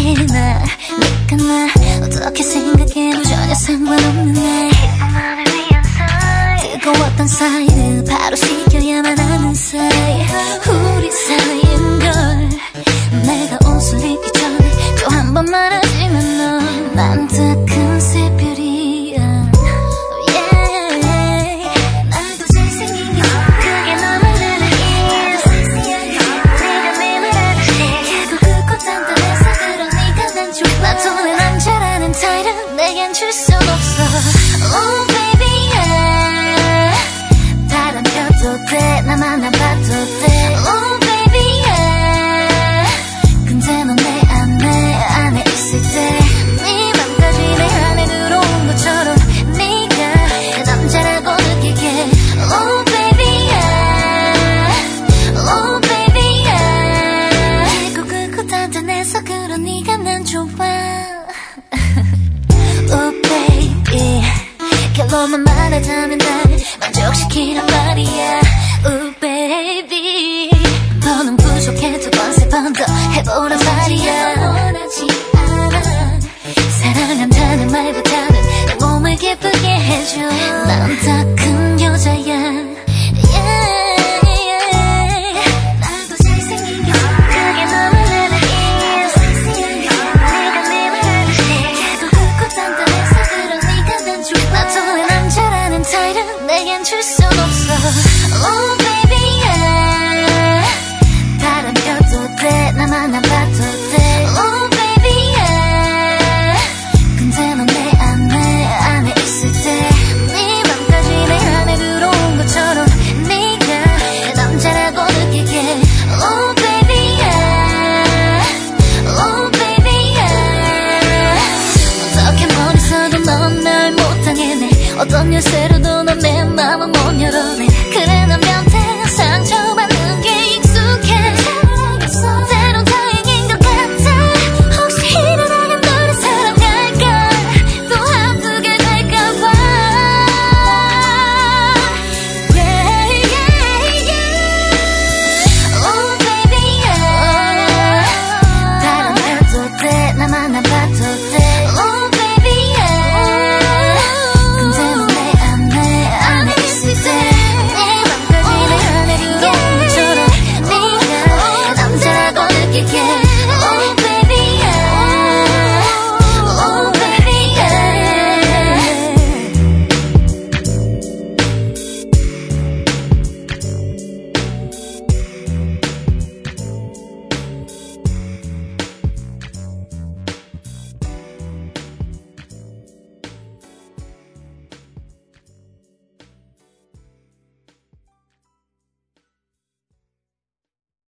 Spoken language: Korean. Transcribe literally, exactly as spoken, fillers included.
나 네가 나 어떻게 생각해도 전혀 상관없는 날 기쁨만을 위한 사이 뜨거웠던 사이를 바로 식혀야만 하는 사이 우리 사이인 걸 내가 옷을 입기 전에 또 한 번 말하지만 넌난 더 큰 새별이야 yeah. 나도 잘생긴 게 그게 너무나 내 섹시한 게 네가 내 말 알아채 결국 굵고 단단해서 그러니까 난 좋아 나도 내 남자라는 타이틀 내겐 줄 순 없어 Oh baby yeah 바람 펴도 돼 나만 안 봐도 돼 Oh baby yeah 근데 넌 내 안에 안에 있을 때 네 맘까지 내 안에 들어온 것처럼 네가 내 남자라고 느끼게 Oh baby yeah Oh baby yeah 굵고 굵고 단단해서 그러니까 난 좋아 Oh baby 결론만 말하자면 날 만족시키란 말이야 Oh baby 더는 부족해 두 번 세 번 더 해보란 말이야 원하지 않아 사랑한다는 말보다는 내 몸을 기쁘게 해줘 난 다